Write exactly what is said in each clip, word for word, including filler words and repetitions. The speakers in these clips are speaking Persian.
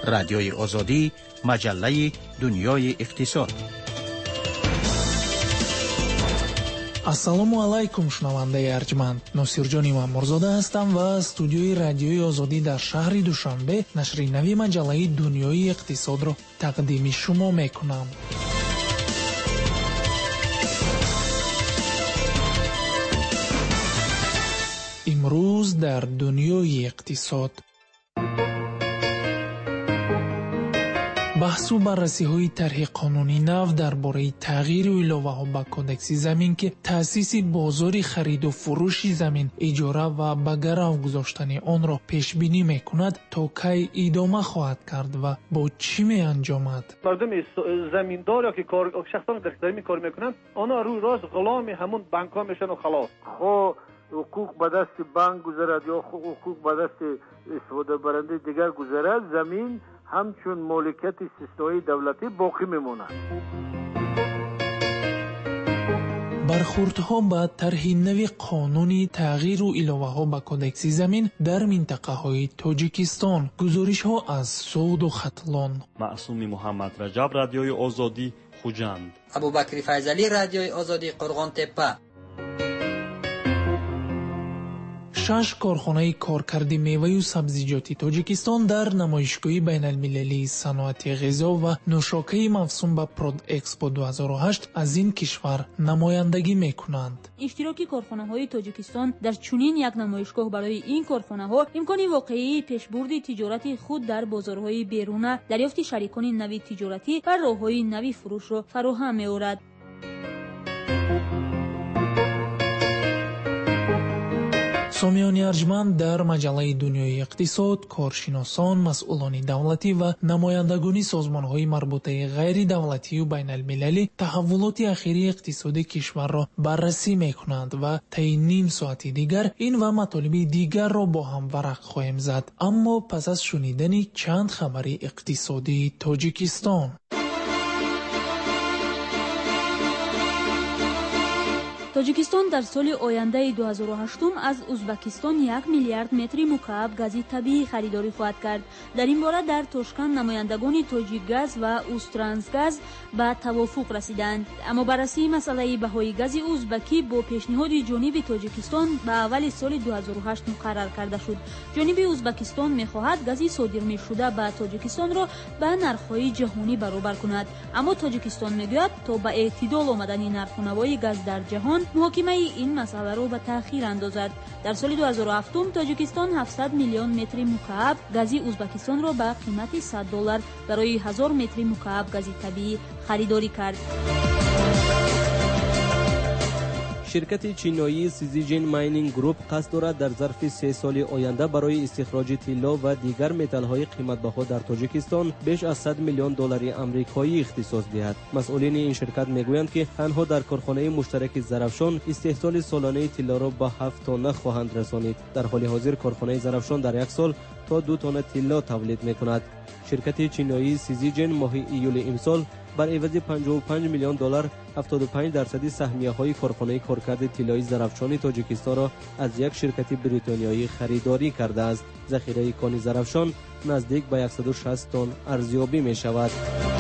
رادیوی آزادی، مجله دنیای اقتصاد. ассалому алайкум шунавандаи арҷманд, носирҷони мамурзода ҳастам ва студиои радиои озодӣ дар шаҳри душанбе нашри нави маҷаллаи дунёи иқтисодро тақдими шумо мекунам. имрӯз дар дунёи иқтисод баҳсу баррасиҳои тарҳи қонунии нав дар бораи тағйири иловаҳо ба кодекси замин ки таъсиси бозори хариду фурӯши замин, иҷора ва ба гарав гузоштани онро пешбинӣ мекунад, то кай идома хоҳад кард ва бо чӣ меанҷомад? мардуми заминдор ё ки шахсони дар замин кор мекунанд, онҳо рӯи рост ғуломи ҳамун банкҳо мешаванд ва халос. хо ҳуқуқ ба дасти банк гузарад ё ҳуқуқ ба дасти истифодабарандаи дигар гузарад, замин ҳамчун моликияти истисноии давлатӣ боқӣ мемонад. бархӯрдҳо ба тарҳи нави қонуни тағйиру иловаҳо ба кодекси замин дар минтақаҳои Тоҷикистон. гузоришҳо аз Суду Хатлон. маъсуми Муҳаммад Раҷаб, радиои озодӣ, Хуҷанд. Абубакри Файзалӣ, радиои озодӣ, Қурғонтеппа. шаш корхонаи коркарди меваю сабзиҷоти Тоҷикистон дар намоишгоҳи байналмилалии саноати ғизо ва нӯшокаи мавсум ба Продэкспо ду ҳазору ҳашт аз ин кишвар намояндагӣ мекунанд. иштироки корхонаҳои Тоҷикистон дар чунин як намоишгоҳ барои ин корхонаҳо имкони воқеии пешбурди тиҷорати худ дар бозорҳои беруна, дарёфти шарикони нави тиҷоратӣ ва роҳҳои нави фурӯшро фароҳам меорад. сомиёни арҷманд, дар маҷаллаи дунёи иқтисод коршиносон, масъулони давлатӣ ва намояндагони созмонҳои марбутаи ғайридавлатию байналмилалӣ таҳаввулоти ахирии иқтисоди кишварро баррасӣ мекунанд ва таи ним соати дигар ин ва матолиби дигарро бо ҳам варақ хоҳем зад. аммо пас аз шунидани чанд хабари иқтисодии Тоҷикистон. Тоҷикистон дар соли ояндаи ду ҳазору ҳаштум аз Узбекистон як миллиард метри мукааб гази табиӣ харидорӣ хоҳад кард. Дар ин бора дар Тошканд намояндагони Тоҷикгаз ва Усттрансгаз ба тавофуқ расиданд. Аммо баррасии масъалаи баҳои гази узбакӣ бо пешниҳоди ҷониби Тоҷикистон ба аввали соли ду ҳазору ҳашт муқаррар карда шуд. ҷониби Узбекистон мехоҳад гази содирмешуда ба Тоҷикистонро ба нархҳои ҷаҳонӣ баробар кунад. Аммо Тоҷикистон мегӯяд то ба эътидол омадани нарху навои газ дар ҷаҳон муҳокимаи ин масъаларо ба таъхир андозад. дар соли ду ҳазору ҳафтум Тоҷикистон ҳафтсад миллион метри мукааб гази Узбекистонро ба қимати сад доллар барои ҳазор метри мукааб гази табиӣ харидорӣ кард. ширкати чиноии Sizijin Mining Group қасд дорад дар зарфи се соли оянда барои истихроҷи тилло ва дигар металлҳои қиматбаҳо дар Тоҷикистон беш аз сад миллион доллари амрикоӣ ихтисос диҳад. масъулини ин ширкат мегӯянд ки танҳо дар корхонаи муштараки Зарафшон истеҳсоли соланаи тиллоро ба ҳафт тонна хоҳанд расонид. дар ҳоли ҳозир корхонаи Зарафшон дар як сол то ду тонна тилло тавлид мекунад. ширкати чиноии Sizijin моҳи июли имсол бар эвази панҷоҳу панҷ миллион доллар ҳафтоду панҷ дарсади саҳмияҳои корхонаи коркарди тиллои Зарафшони Тоҷикистонро аз як ширкати бритониёӣ харидорӣ кардааст. захираи кони Зарафшон наздик ба яксаду шаст тонн арзёбӣ мешавад.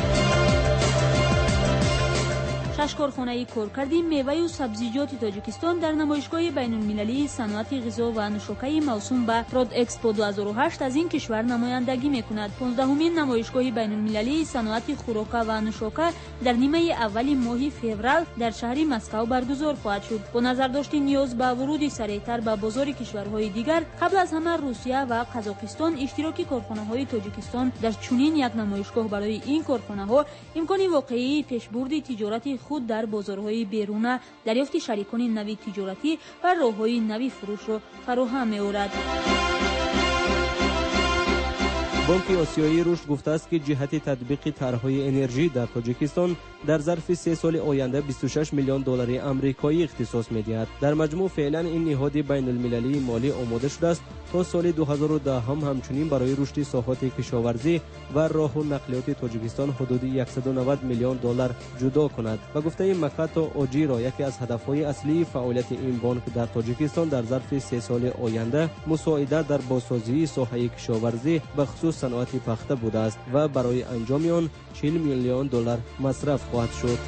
шаш корхонаи коркарди меваю сабзиҷоти Тоҷикистон дар намоишгоҳи байнулмилалии саноати ғизо ва нӯшокаи мавсум ба Продэкспо ду ҳазору ҳашт аз ин кишвар намояндагӣ мекунад. понздаҳумин намоишгоҳи байнулмилалии саноати хӯрока ва нӯшока дар нимаи аввали моҳи феврал дар шаҳри Москав баргузор хоҳад шуд. бо назардошти ниёз ба вуруди сареътар ба бозори кишварҳои дигар, қабл аз ҳама Русия ва Қазоқистон, иштироки корхонаҳои Тоҷикистон дар чунин як намоишгоҳ барои ин корхонаҳо имкони воқеии пешбурди тиҷорати худ дар бозорҳои беруна, дарёфти шарикони нави тиҷоратӣ ва роҳҳои нави фурӯшро фароҳам меорад. бонки осиёӣ рушд гуфтааст ки ҷиҳати татбиқи тарҳҳои энержӣ дар Тоҷикистон дар зарфи се соли оянда бисту шаш миллион доллари амрикоӣ ихтисос медиҳад. дар маҷмӯъ феълан ин ниҳоди байнулмилалии молӣ омода шудааст то соли ду ҳазору даҳ ҳамчунин барои рушди соҳати кишоварзӣ ва роҳу нақлиёти Тоҷикистон ҳудуди яксаду навад миллион доллар ҷудо кунад. ба гуфтаи Макато Оҷиро, яке аз ҳадафҳои аслии фаъолияти ин бонк дар Тоҷикистон дар зарфи се соли оянда мусоидат дар бозсозии соҳаи кишоварзӣ ба хусус صنعت پخته بوده است و برای انجام آن چهل میلیون دلار مصرف خواهد شد.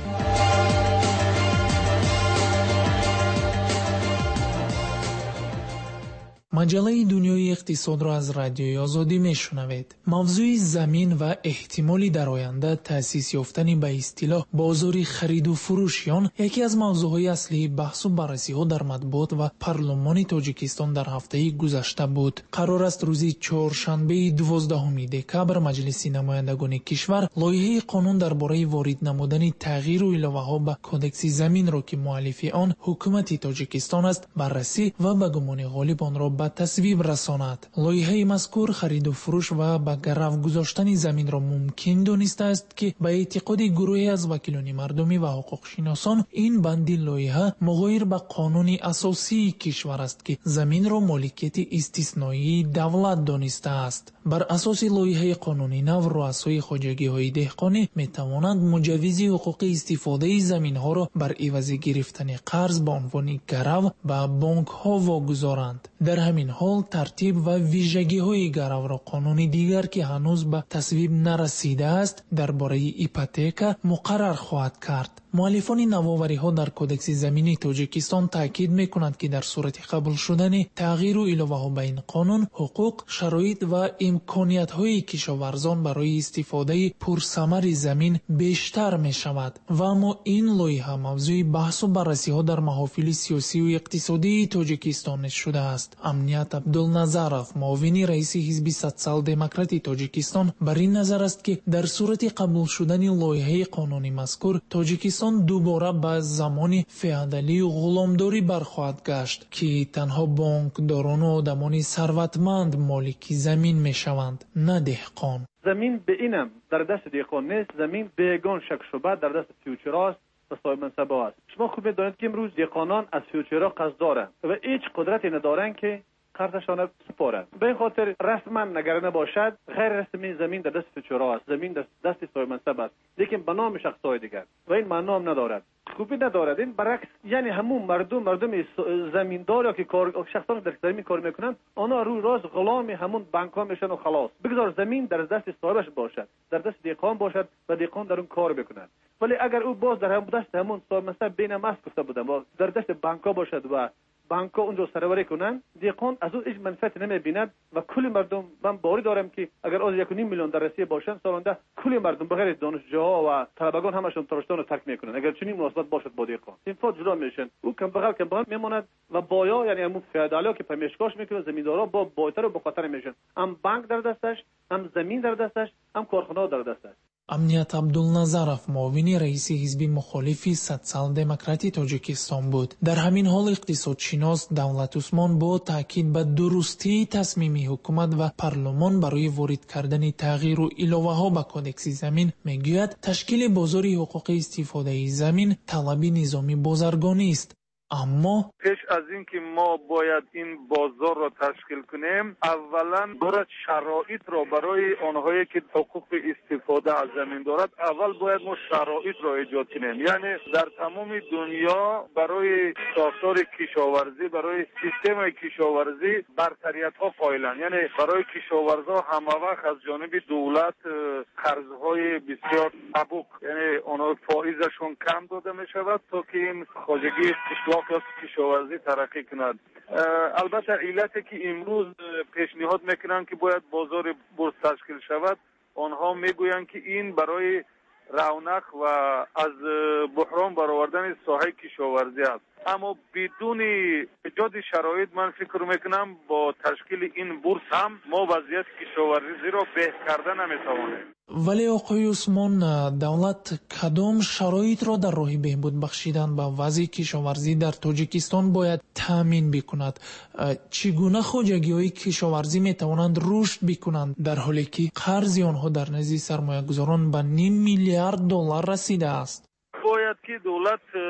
مجله دنیای اقتصاد را از رادیوی آزادی میشنوید. موضوع زمین و احتمالی در آینده تأسیس یافتن به اصطلاح بازار خرید و فروش آن یکی از موضوعهای اصلی بحث و بررسی ها در مطبوعات و پارلمان تاجیکستان در هفته گذشته بود. قرار است روز چهارشنبه دوازدهم دکبر مجلس نمایندگان کشور لایحه قانون درباره وارد نمودن تغییر و علاوه‌ها به کدکس زمین را که مؤلف آن حکومت تاجیکستان است بررسی و به گمان غالب آن را به تصویب رساند. لایحه مذکور خرید و فروش و به گرو گذاشتن زمین را ممکن دانسته است که به اعتقاد گروهی از وکیلان مردمی و حقوق شناسان این بند لایحه مغایر به قانون اساسی کشور است که زمین را مالکیت استثنایی دولت دانسته است. بر اساس لایحه قانونی نو رؤسای خواجگی‌های دهقانی می‌توانند مجوز حقوق استفاده زمین ها را بر عوض گرفتن قرض به عنوان گرو به بانک ها واگذارند. در همین حال ترتیب و ویژگی های گرو را قانونی دیگر که هنوز به تصویب نرسیده است درباره ایپوتک مقرر خواهد کرد. مؤلفان نوآوری ها در کدکس زمینی تاجیکستان تاکید میکنند که در صورت قبول شدن تغییر و علاوه ها به این قانون حقوق، شرایط و امکانیت های کشاورزان برای استفاده پرثمر زمین بیشتر می شود و اما این لایحه موضوع بحث و بررسی ها در محافل سیاسی و اقتصادی تاجیکستان شده است. امنیت عبدالنظرов معاون رئیس حزب سوسیال دموکراتی تاجیکستان بر این نظر است که در صورت قبول شدن لایحه قانونی مذکور تاجیکستان دوباره به زمان فئودالی و غلامداری برخواهد گشت که تنها بانکداران و آدمان ثروتمند مالک زمین می شوند، نه دهقان. زمین به اینم در دست دهقان نیست، زمین بیگان شک شبه در دست فیوچراست و صاحب منصبه است. شما خوب می‌دانید که امروز دهقانان از فیوچرها قرض دارند و هیچ قدرتی ندارند که قرضشان سپارند. به این خاطر رسما نگرانه باشد غیر رسمی زمین در دست فیوچرها است، زمین در دست صاحب منصب است، لیکن به نام شخص‌های دیگر و این معنا هم ندارد، خوبی ندارد. این برعکس، یعنی همون مردم مردم زمیندار که کار شخصان در زمین کار میکنند آنها روی راست غلام همون بانک ها میشن و خلاص. بگذار زمین در دست صاحبش باشد، در دست دهقان باشد و دهقان در اون کار بکند. ولی اگر او باز در هم دست همون صاحب منصب بین مست گفته بودن و در دست بانک ها باشد و بانک ها اونجا سروری کنند، دهقان از اون هیچ منفعت نمیبیند و کلی مردم، من باوری دارم که اگر از یک و نیم میلیون دررسی باشند سالانه کلی مردم بغیر دانشجوها و طلبگان همشون ترشتان رو ترک میکنند اگر چنین مناسبت باشد با دهقان. صنفا جدا میشن، او کم بغل کم بغل میماند و بایا یعنی همون فئودالا که پمیشکاش میکنه زمیندارا با بایتر و با خطر میشن، هم بانک در دستش، هم زمین در دستش، هم کارخانه در دستش. امنیت عبدالنظرов معاون رئیس حزب مخالف سوسیال دموکراتی تاجیکستان بود. در همین حال اقتصادشناس دولت عثمان با تاکید به درستی تصمیم حکومت و پارلمان برای وارد کردن تغییر و علاوه ها به کدکس زمین میگوید تشکیل بازار حقوق استفاده زمین طلب نظامی بازرگانی است. اما پیش از اینکه ما باید این بازار را تشکیل کنیم اولا باید شرایط را برای آنهایی که حقوق استفاده از زمین دارد اول باید ما شرایط را ایجاد کنیم. یعنی در تمام دنیا برای ساختار کشاورزی، برای سیستم کشاورزی برتریت ها قائلند. یعنی برای کشاورزا همه وقت از جانب دولت قرضهای بسیار سبک، یعنی آنها فایزشون کم داده می شود تا که این خواجگی اصلاح کشاورزی ترقی کند. البته علتی که امروز پیشنهاد میکنند که باید بازار بورس تشکیل شود، آنها میگویند که این برای رونق و از بحران برآوردن ساحه کشاورزی است. اما بدون ایجاد شرایط من فکر میکنم با تشکیل این بورس هم ما وضعیت کشاورزی را بهتر کردن نمیتوانیم. ولی آقای عثمان، دولت کدام شرایط را در راه بهبود بخشیدن به وضع کشاورزی در تاجیکستان باید تامین بکند؟ چگونه خواجگی‌های کشاورزی میتوانند رشد بکنند در حالی که قرض آنها در نزد سرمایه‌گذاران به نیم میلیارد دلار رسیده است؟ باید که دولت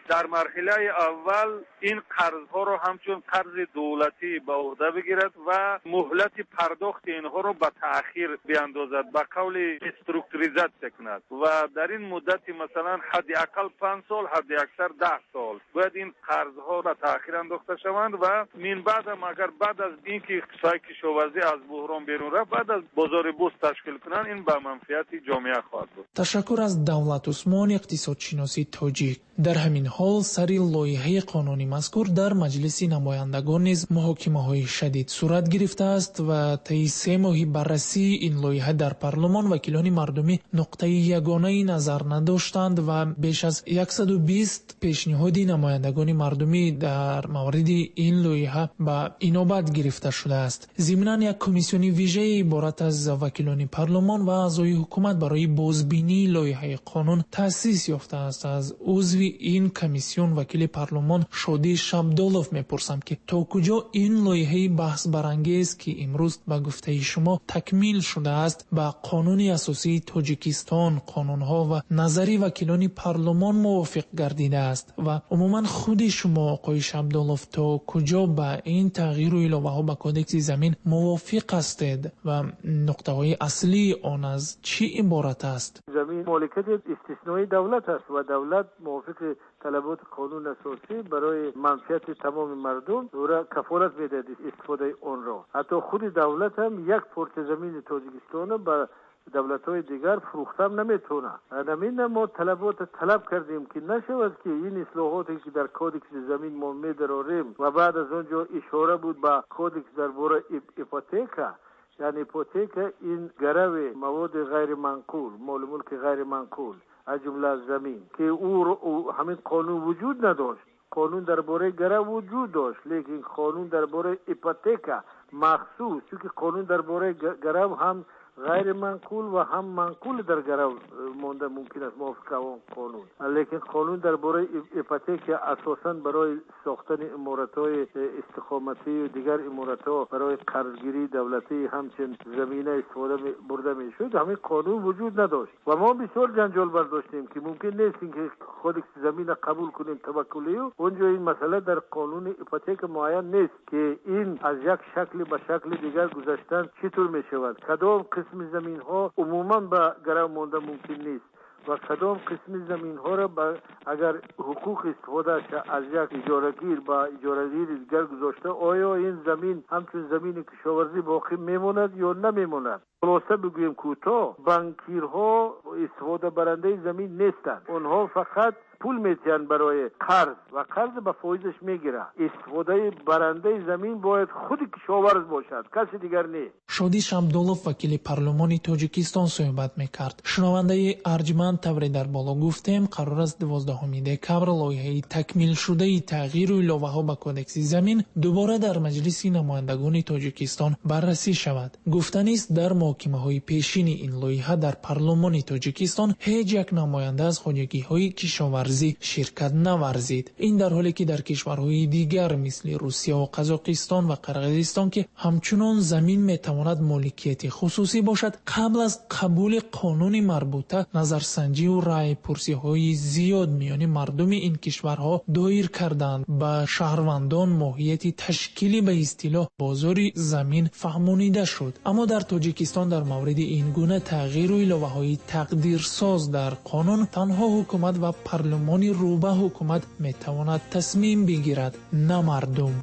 در مرحله اول این قرضها رو همچون قرض دولتی به عهده بگیرد و مهلت پرداخت اینها رو به تأخیر بیاندازد، به قول استروکتوریزاسیون کند و در این مدت مثلا حد اقل پنج سال، حد اکثر ده سال باید این قرضها را تأخیر انداخته شوند و من بعد هم اگر بعد از اینکه اقتصاد کشاورزی از بحران بیرون رفت، بعد از بازار بورس تشکیل کنند، این به منفعت جامعه خواهد بود. تشکر از دولت عثمان اقتصادشناسی تاجیک. در همین حال سری لایحه قانونی مذکور در مجلس نمایندگان نیز محاکمه‌های شدید صورت گرفته است و طی سه ماه بررسی این لایحه در پارلمان وکیلان مردمی نقطه یگانه نظر نداشتند و بیش از صد و بیست پیشنهاد نمایندگان مردمی در مورد این لایحه به اینابت گرفته شده است. ضمناً یک کمیسیون ویژه عبارت از وکیلان پارلمان و اعضای حکومت برای بازبینی لایحه قانون تأسیس یافته است. از عضو این کمیسیون وکیل پارلمان شادی شبدالوف میپرسم که تا کجا این لایحه بحث برانگیز که امروز به گفته شما تکمیل شده است با قانون اساسی تاجیکستان، قانونها و نظری وکیلان پارلمان موافق گردیده است و عموما خود شما آقای شبدالوف تا کجا با این تغییر و علاوه ها به کودکس زمین موافق هستید و نقطه های اصلی آن از چی عبارت است؟ زمین مالکیت استثنایی دولت است و دولت موافق طلبات قانون اساسی برای منفعت تمام مردم را کفالت میدهد استفاده آن را. حتی خود دولت هم یک پارچه زمین تاجیکستان به دولت‌های دیگر فروختم نمیتونه. همین ما طلبات طلب کردیم که نشود که این اصلاحاتی که در کودکس زمین ما می‌داریم و بعد از اونجا اشاره بود به کودکس درباره ایپوتیکا، یعنی ایپوتیکا این گرو مواد غیر منقول، مال ملک غیر منقول از جمله از زمین که او, او همین قانون وجود نداشت. قانون درباره گرو وجود داشت لیکن قانون درباره ایپوتیکا مخصوص، چون قانون درباره گرو هم غیر منقول و هم منقول در گرو مونده ممکن است موافق اون قانون، لیکن قانون درباره ایپوتیک اساساً برای ساختن عمارت‌های استقامتی و دیگر عمارت‌ها برای قرضگیری دولتی همچنین زمینه استفاده برده میشد، همین قانون وجود نداشت و ما بسیار جنجال برداشتیم که ممکن نیست که خود زمین قبول کنیم توکلی و اونجا این مسئله در قانون ایپوتیک معین نیست که این از یک شکل به شکل دیگر گذاشتن چطور میشود، کدام قسم زمین ها عموما به گرو مانده ممکن نیست و کدام قسم زمین ها را اگر حقوق استفاده از یک اجارهگیر با اجارهگیر دیگر گذاشته، آیا این زمین همچون زمین کشاورزی باقی میماند یا نمیماند؟ خلاصه بگویم کوتاه، بانکیرها استفاده برنده زمین نیستند، اونها فقط پول میتین برای قرض و قرض به فایزش میگیره. استفاده برنده زمین باید خود کشاورز باشد، کسی دیگر نه. شادی شبدالوف وکیل پارلمانی تاجیکستان صحبت میکرد. شنونده ارجمند طوری در بالا گفتیم قرار است دوازدهم دکبر لایحه تکمیل شده تغییر و علاوه ها به کودکس زمین دوباره در مجلس نمایندگان تاجیکستان بررسی شود. گفتنی است در محاکمه های پیشین این لایحه در پارلمان تاجیکستان هیچ یک نماینده از خواجگی های کشاورزی شرکت نورزید. این در حالی که در کشورهای دیگر مثل روسیه و قزاقستان و قرقیزستان که همچنان زمین میتواند مالکیت خصوصی باشد، قبل از قبول قانون مربوطه نظرسنجی و رای پرسی های زیاد میان مردم این کشورها دایر کردند. به شهروندان ماهیت تشکیلی به اصطلاح بازار زمین فهمانیده شد. اما در تاجیکستان در مورد این گونه تغییر و علاوه های تقدیرساز در قانون تنها حکومت و پارلمان مانی رو به حکومت میتواند تصمیم بگیرد، نه مردم.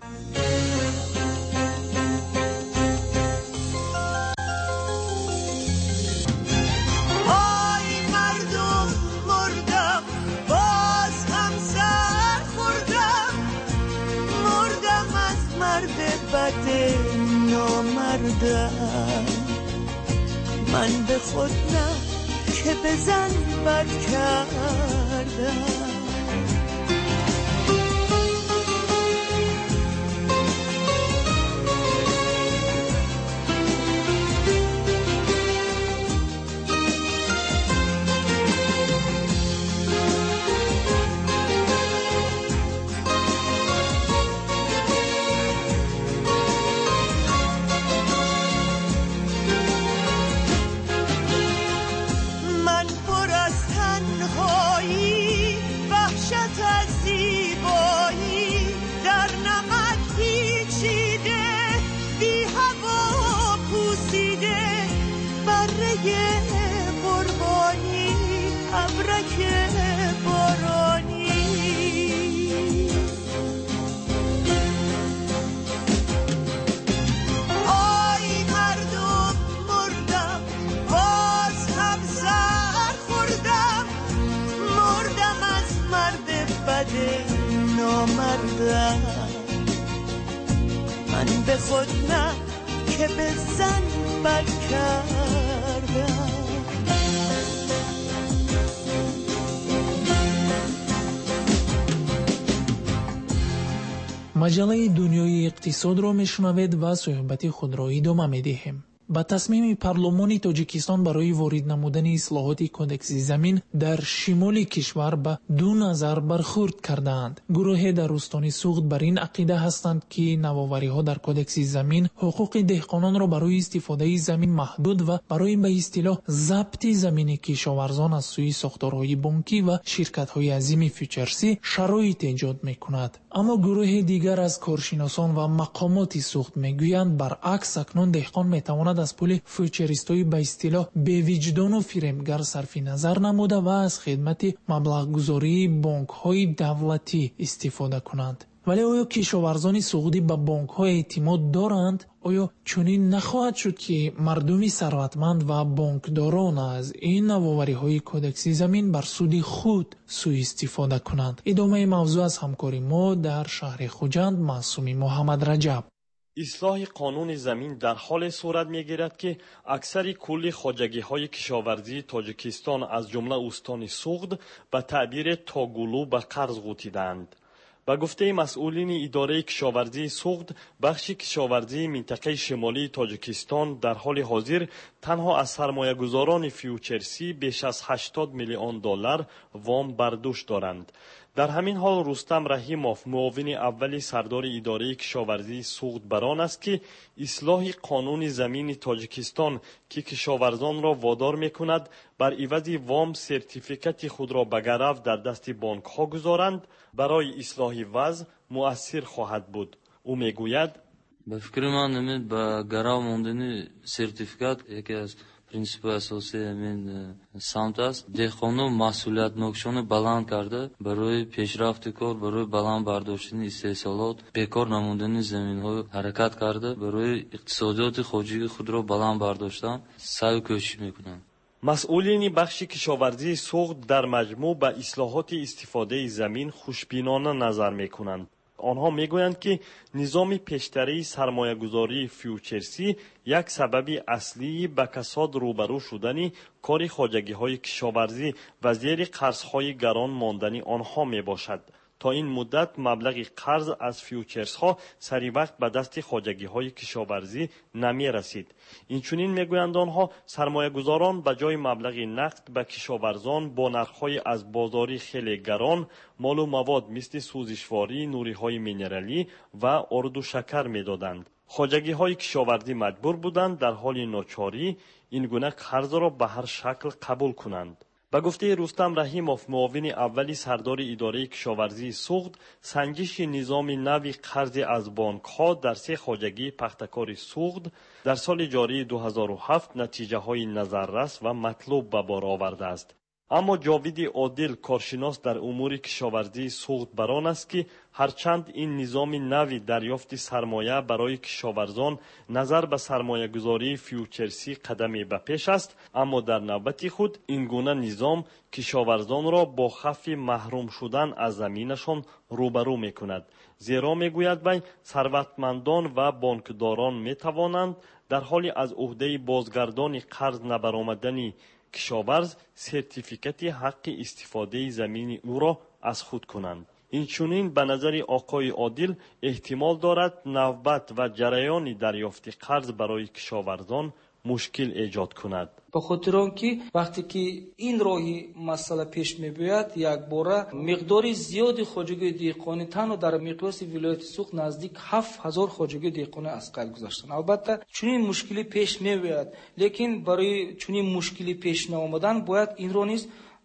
آی مردم مردم، باز هم سر خوردم، مردم از مرد بد نامردم. من به خود نه که بزن بد کردم. من پر از تنهایی روی قربانی ابرک بارانی آی مردم مردم باز هم سر خوردم مردم از مرد بد نامردم من به خود نه که به زن بد کردم مجله دنیای اقتصاد را میشنوید و صحبت خود را ادامه میدهیم. با تصمیم پارلمان تاجیکستان برای وارد نمودن اصلاحات کودکس زمین در شمال کشور به دو نظر برخورد کردند. گروه در استان سوخت بر این عقیده هستند که نوآوری ها در کودکس زمین حقوق دهقانان را برای استفاده زمین محدود و برای به اصطلاح ضبط زمین کشاورزان از سوی ساختارهای بانکی و شرکت های عظیم فیوچرسی شرایط ایجاد میکند. اما گروه دیگر از کارشناسان و مقامات سوخت میگویند برعکس اکنون دهقان میتواند از پول فیوچریستای به اصطلاح بی وجدان و فریبگر صرف نظر نموده و از خدمت مبلغ گذاری بانک های دولتی استفاده کنند. ولی آیا کشاورزان سعودی به بانک های اعتماد دارند؟ آیا چنین نخواهد شد که مردمی ثروتمند و بانکداران از این نوآوری های کودکس زمین بر سود خود سوء استفاده کنند؟ ادامه موضوع از همکاری ما در شهر خوجند معصومی محمد رجب. اصلاح قانون زمین در حال صورت می‌گیرد که اکثر کل خواجگی‌های کشاورزی تاجیکستان از جمله استان سوخت به تعبیر تاگولو به قرض غوطیدند. با گفته مسئولین اداره کشاورزی سوخت، بخش کشاورزی منطقه شمالی تاجیکستان در حال حاضر تنها از سرمایه‌گذاران فیوچرسی بیش از هشتاد میلیون دلار وام برداشت دارند. در همین حال رستم رحیموف معاون اول سردار اداره کشاورزی سوخت بران است که اصلاح قانون زمین تاجیکستان که کشاورزان را وادار میکند بر عوض وام سرتیفیکت خود را به گرو در دست بانک ها گذارند برای اصلاح وضع مؤثر خواهد بود. او میگوید به فکر من امید به گرو ماندن سرتیفیکت یکی از پرینسیپ اساسی همین سمت است. دهقانان مسئولیت نوکشان بلند کرده برای پیشرفت کار، برای بلند برداشتن استحصالات، بیکار نموندن زمین ها حرکت کرده برای اقتصادیات خودجوی خود را بلند برداشتن سعی و کوشش میکنند. مسئولین بخش کشاورزی سوخت در مجموع به اصلاحات استفاده زمین خوشبینانه نظر میکنند. آنها میگویند که نظام پیشتری سرمایه‌گذاری فیوچرسی یک سبب اصلی به کساد روبرو شدن کار خواجگی‌های کشاورزی و زیر قرض‌های گران ماندن آنها میباشد. تا این مدت مبلغ قرض از فیوچرس ها سری وقت به دست خواجگی های کشاورزی نمی رسید. اینچنین میگویند آنها سرمایه گذاران به جای مبلغ نقد به کشاورزان با نرخ‌های از بازاری خیلی گران مال و مواد مثل سوزشواری، نوری های مینرالی و آرد و شکر میدادند. خواجگی های کشاورزی مجبور بودند در حال ناچاری این گونه قرض را به هر شکل قبول کنند. به گفته رستم رحیموف معاون اولی سردار اداره کشاورزی سوخت، سنجش نظام نوی قرض از بانک ها در سه خواجگی پختکار سوخت در سال جاری دو هزار و هفت نتیجه های نظررس و مطلوب به بار آورده است. اما جاوید عادل کارشناس در امور کشاورزی سوخت بران است که هرچند این نظام نوی دریافت سرمایه برای کشاورزان نظر به سرمایه گذاری فیوچرسی قدمی به پیش است، اما در نوبت خود این گونه نظام کشاورزان را با خف محروم شدن از زمینشان روبرو می کند. زیرا می گوید وی ثروتمندان و بانکداران می توانند در حال از عهده بازگردان قرض نبرآمدن کشاورز سرتیفیکت حق استفاده زمین او را از خود کنند. این چنین به نظر آقای عادل احتمال دارد نوبت و جریان دریافت قرض برای کشاورزان مشکل ایجاد کند. به خاطر آنکه وقتی که این راهی مسئله پیش می‌بیاید یک باره مقدار زیادی خواجگی دهقانی تنها در مقیاس ولایت سوخت نزدیک هفت هزار خواجگی دهقانی از قید گذاشتن. البته چنین مشکلی پیش می‌بیاید، لیکن برای چنین مشکلی پیش نیامدن باید این را نیز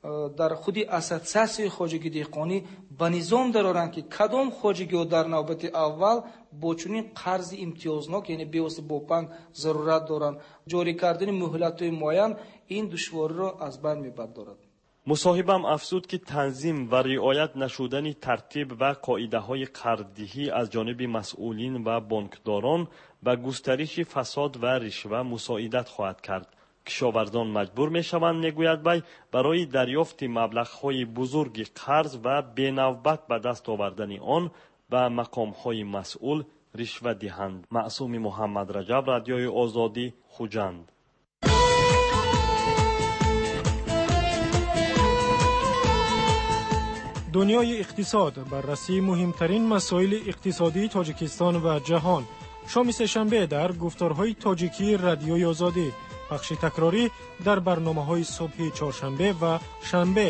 дар худи ассотсиатсияи хоҷагии деҳқонӣ ба низом дароранд ки кадом хоҷагиҳо дар навбати аввал бо чунин қарзи имтиёзнок, яъне бевосита бо банк зарурат доранд. ҷорӣ кардани муҳлатҳои муайян ин душвориро аз байн мебардорад. мусоҳибам афзуд ки танзим ва риоят нашудани тартиб ва қоидаҳои қарздиҳӣ аз ҷониби масъулин ва бонкдорон ба густариши фасод ва ришва мусоидат хоҳад кард. кишоварзон маҷбур мешаванд, мегӯяд вай, барои дарёфти маблағҳои бузурги қарз ва бенавбат ба даст овардани он ба мақомҳои масъул ришва диҳанд. маъсуми муҳаммадраҷаб, радиои озодӣ, хуҷанд. дунёи иқтисод, баррасии муҳимтарин масоили иқтисодии Тоҷикистон ва ҷаҳон. шоми сешанбе дар гуфторҳои тоҷикии радиои озодӣ. пахши такрорӣ дар барномаҳои субҳи чоршанбе ва шанбе.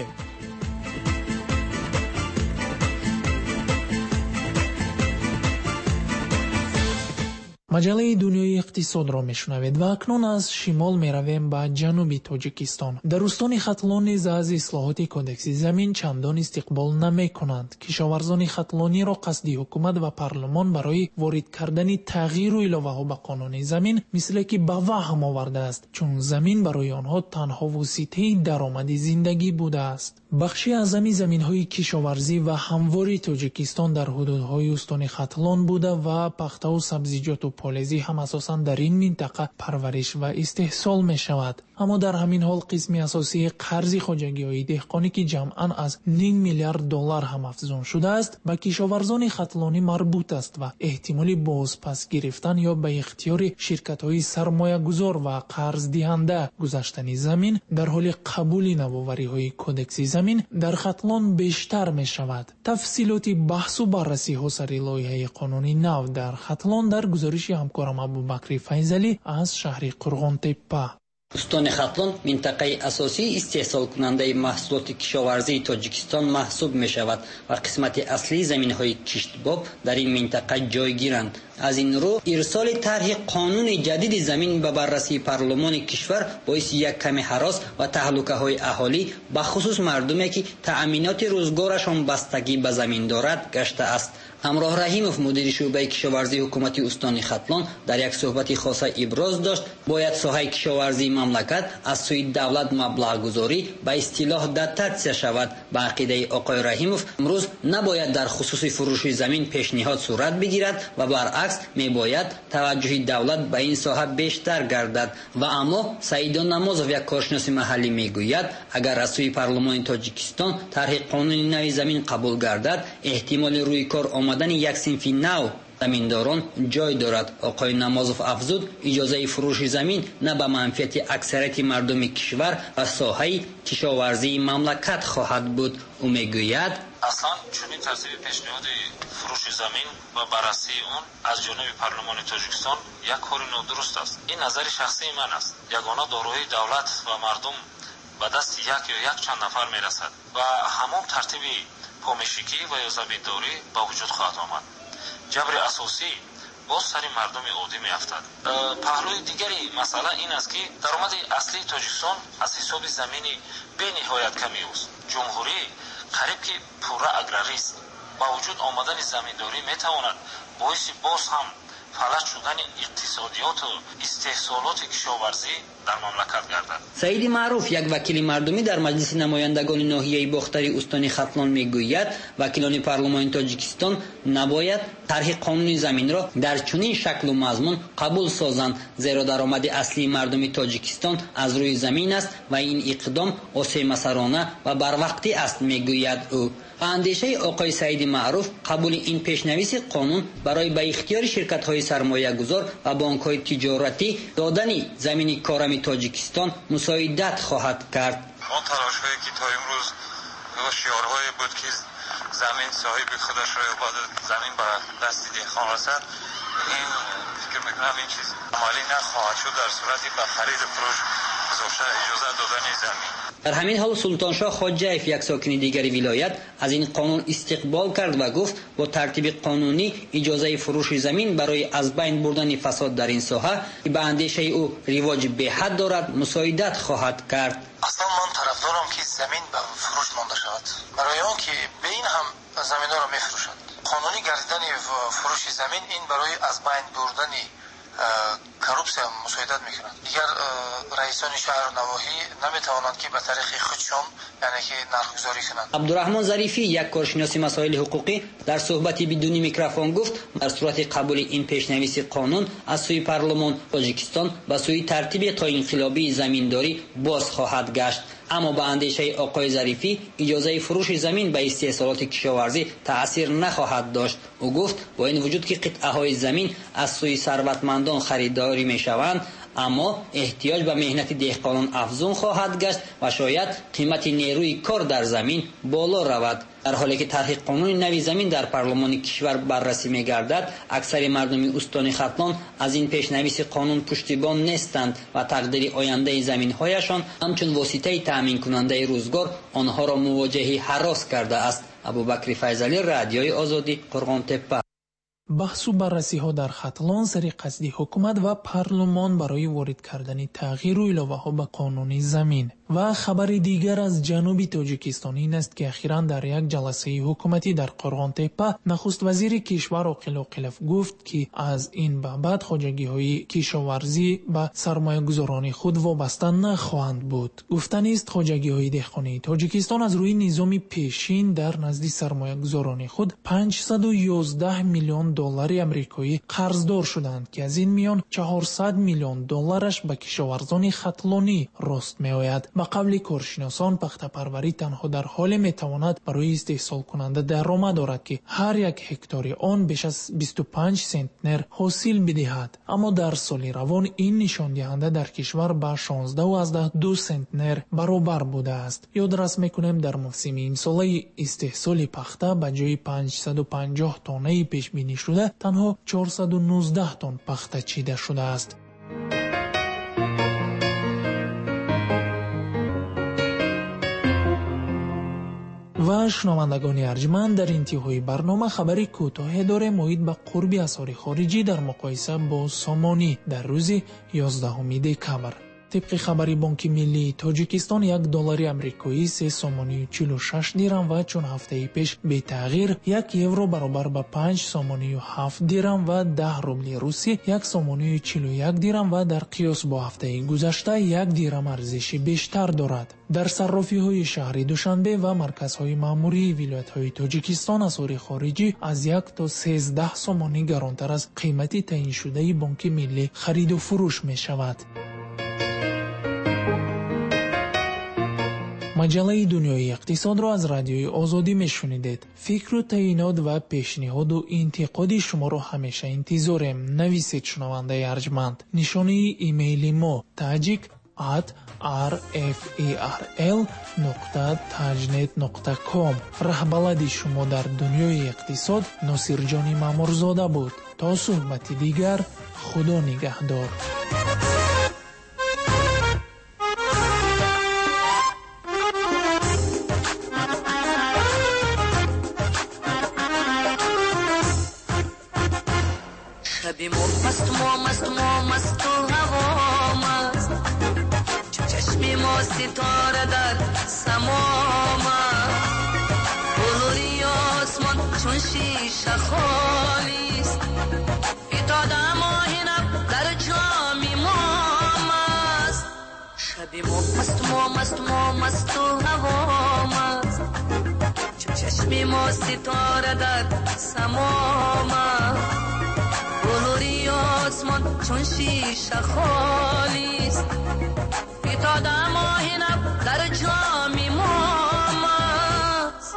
маҷаллаи дунёи иқтисодро мешунавед ва акнун аз шимол меравем ба ҷануби Тоҷикистон. Дар устони Хатлон низ аз ислоҳоти кодекси замин чандон истиқбол намекунанд. кишоварзони хатлониро қасди ҳукумат ва парлумон барои ворид кардани тағйиру иловаҳо ба қонуни замин мисле ки ба ваҳм овардааст, чун замин барои онҳо танҳо воситаи даромади зиндагӣ будааст. бахши аъзами заминҳои кишоварзӣ ва ҳамвори Тоҷикистон дар ҳудудҳои устони Хатлон буда ва пахтаву сабзиҷоту полезӣ ҳам асосан дар ин минтақа парвариш ва истеҳсол мешавад. аммо дар ҳамин ҳол қисми асосии қарзи хоҷагиҳои деҳқонӣ ки ҷамъан аз ним миллиард доллар ҳам афзун шудааст, ба кишоварзони хатлонӣ марбут аст ва эҳтимоли бозпас гирифтан ё ба ихтиёри ширкатҳои сармоягузор ва қарздиҳанда гузаштани замин дар ҳоли қабули навовариҳои кодекси замин дар Хатлон бештар мешавад. тафсилоти баҳсу баррасиҳо сари лоиҳаи қонуни нав дар Хатлон дар гузориши ҳамкорам Абубакри Файзалӣ аз шаҳри Қурғонтеппа. устони Хатлон минтақаи асосии истеҳсолкунандаи маҳсулоти кишоварзии Тоҷикистон маҳсуб мешавад ва қисмати аслии заминҳои киштбоб дар ин минтақа ҷойгиранд. аз ин рӯ ирсоли тарҳи қонуни ҷадиди замин ба баррасии парлумони кишвар боиси як ками ҳарос ва таҳлукаҳои аҳолӣ ба хусус мардуме ки таъминоти рӯзгорашон бастагӣ ба замин дорад гаштааст. ҳамроҳ Раҳимов, мудири шуъбаи кишоварзии ҳукумати устони Хатлон, дар як суҳбати хоса иброз дошт, бояд соҳаи кишоварзии мамлакат аз сӯи давлат маблағгузорӣ ба истилоҳ дотатсия шавад. ба ақидаи оқои Раҳимов, имрӯз набояд дар хусуси фурӯши замин пешниҳод сурат бигирад ва баръакс мебояд таваҷҷӯҳи давлат ба ин соҳа бештар гардад. ва аммо Саидон Намозов, як коршиноси маҳаллӣ, мегӯяд, агар аз сӯи парлумони Тоҷикистон тарҳи қонуни нави замин қабул гардад, эҳтимоли рӯи кор омадани як синфи нав заминдорон ҷой дорад. оқои Намозов афзуд, иҷозаи фурӯши замин на ба манфиати аксарияти мардуми кишвар ва соҳаи кишоварзии мамлакат хоҳад буд. ӯ мегӯяд, аслан чунин тартиби пешниҳоди фурӯши замин ва баррасии он аз ҷониби парлумони Тоҷикистон як кори нодуруст аст. ин назари шахсии ман аст. ягона дороии давлат ва мардум ба дасти як ё якчанд нафар мерасад ва ҳамон тартиби помешикӣ ва ё заминдорӣ ба вуҷуд хоҳад омад. ҷабри асосӣ боз сари мардуми оддӣ меафтад. паҳлӯи дигари масъала ин аст ки даромади аслии Тоҷикистон аз ҳисоби замини бениҳоят камӣ аст. ҷумҳурӣ қариб ки пурра аграрист. ба вуҷуд омадани заминдорӣ метавонад боиси боз ҳам фалaj шудани иқтисодиёту истеҳсолоти кишоварзӣ дар мамлакат гардад. Саиди Маъруф, як вакили мардумӣ дар маҷлиси намояндагони ноҳияи бохтари устони Хатлон, мегӯяд, вакилони парлумони Тоҷикистон набояд тарҳи қонуни заминро дар чунин шаклу мазмун қабул созанд, зеро даромади аслии мардуми Тоҷикистон аз рӯи замин аст ва ин иқдом осемасарона ва барвақтӣ аст, мегӯяд ӯ. ба андешаи оқои Саиди Маъруф, қабули ин пешнависи қонун барои ба ихтиёри ширкатҳои сармоягузор ва бонкҳои тиҷоратӣ додани замини корами Тоҷикистон мусоидат хоҳад кард. он талошҳое ки то имрӯз шиорҳое буд ки замин соҳиби худашро ёбад, замин ба дасти деҳқон расад, ин фикр мекунам ин чиз амалӣ нахоҳад шуд дар сурати ба хариду фурӯш гузошта иҷоза додани замин. дар ҳамин ҳол Султоншоҳ Хоҷаев, як сокини дигари вилоят, аз ин қонун истиқбол кард ва гуфт, бо тартиби қонунӣ иҷозаи фурӯши замин барои аз байн бурдани фасод дар ин соҳа, ки ба андешаи ӯ ривоҷи беҳад дорад, мусоидат хоҳад кард. аслан ман тарафдорам که زمین به فروش مانده شود. برای آن که به این هم زمین‌ها را می‌فروشند. قانونی گردیدن فروش زمین این برای از بین بردن کورپسیا مساعدت میکنند. دیگر رئیسان شهر و نواحی نمیتوانند که به طریق خودشان یعنی که نرخگذاری کنند. عبدالرحمن ظریفی یک کارشناس مسائل حقوقی در صحبتی بدون میکروفون گفت در صورت قبول این پیشنویس قانون از سوی پارلمان تاجیکستان به سوی ترتیب تا انقلابی زمینداری باز خواهد گشت. اما به اندیشه آقای ظریفی اجازه فروش زمین به استحصالات کشاورزی تأثیر نخواهد داشت. او گفت با این وجود که قطعه های زمین از سوی ثروتمندان خریداری می شوند اما احتیاج به مهنت دهقانان افزون خواهد گشت و شاید قیمت نیروی کار در زمین بالا رود. در حالی که طرح قانون نوی زمین در پارلمان کشور بررسی می گردد، اکثر مردم استان ختلان از این پیشنویس قانون پشتیبان نیستند و تقدیر آینده زمین هایشان همچون واسطه تامین کننده روزگار آنها را مواجه هراس کرده است. ابوبکر فیضلی، رادیوی آزادی، قرغان تپه. بحث و بررسی ها در ختلان سری قصدی حکومت و پارلمان برای وارد کردن تغییر و علاوه ها به قانون زمین. و خبر دیگر از جنوب تاجیکستان این است که اخیراً در یک جلسه حکومتی در قرغان تپه نخست وزیر کشور عاقل عاقلف گفت که از این به بعد خواجگی های کشاورزی به سرمایه گذاران خود وابسته نخواهند بود. گفتن است خواجگی های دهقانی تاجیکستان از روی نظام پیشین در نزد سرمایه گذاران خود پانصد و یازده میلیون دلار آمریکایی قرضدار شدند که از این میان چهارصد میلیون دلارش به کشاورزان ختلانی راست میآید. به قبل کارشناسان پخته پروری تنها در حال میتواند برای استحصال کننده درآمد دارد که هر یک هکتار آن بیش از بیست و پنج سنتنر حاصل بدهد، اما در سال روان این نشان دهنده در کشور به شانزده و دو سنتنر برابر بوده است. یادرس میکنیم در موسم این سال استحصال پخته به جای پانصد و پنجاه تانه پیش بینی شده تنها چهارصد و نوزده تن پخته چیده شده است. و شنوندگان ارجمند، در انتهای برنامه خبری کوتاه داره محیط به قرب اسعار خارجی در مقایسه با سامانی در روز یازدهم دکمبر. طبق خبری بانک ملی تاجیکستان یک دلار آمریکایی سه سامانی و چهل و شش درم و چون هفته پیش به تغییر یک یورو برابر به پنج سامانی و هفت درم و ده روبل روسی یک سامانی و چهل و یک درم و در قیاس با هفته گذشته یک درم ارزش بیشتر دارد. در صرافی های شهری دوشنبه و مرکز های ماموری ولایت های تاجیکستان اسعار خارجی از یک تا سیزده سامانی گرانتر از قیمت تعیین شده بانک ملی خرید و فروش می شود. مجله دنیای اقتصاد را از رادیوی آزادی میشنیدید. فکر و تعیینات و پیشنهاد و انتقاد شما را همیشه انتظاریم. نویسید شنونده ارجمند. نشانه ایمیل ما tajik at r f a r l نقطه tajnet نقطه com. رهبلد شما در دنیای اقتصاد ناصر جان مامورزاده بود. تا صحبت دیگر، خدا نگهدار. شبی مست ما مست ما مست و هوا مست، چشمی ما ستاره در سما مست، بلوری آسمان چون شیشه خالیست، فتاده ماهینم در جامی ما مست. شبی ما مست ما مست ما مست و هوا مست، چشمی ما ستاره در سما مست، بلوری آسمان چون شیشه خالیست، فتاده ماهینم در جامی ما مست.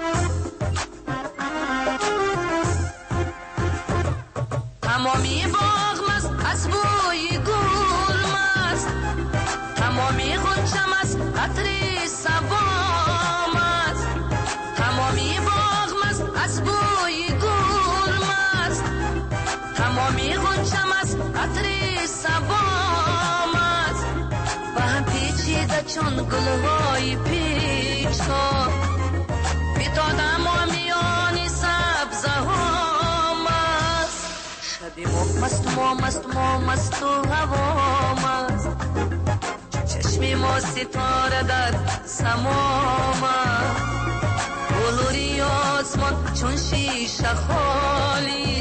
تمامی باغ مست از بوی گل مست، تمامی غنچه مست عطر صبا مست، تمامی باغ مست از بوی گل مست، تمامی غنچه مست عطر صبا مست، و هم پیچیده چون گلهای پیچا، فتاده ما میان سبزه ها مست. شبی ما مست ما مست ما مست و هوا مست، چشم ما ستاره در سمام بلوری آسمان چون شیشه خالی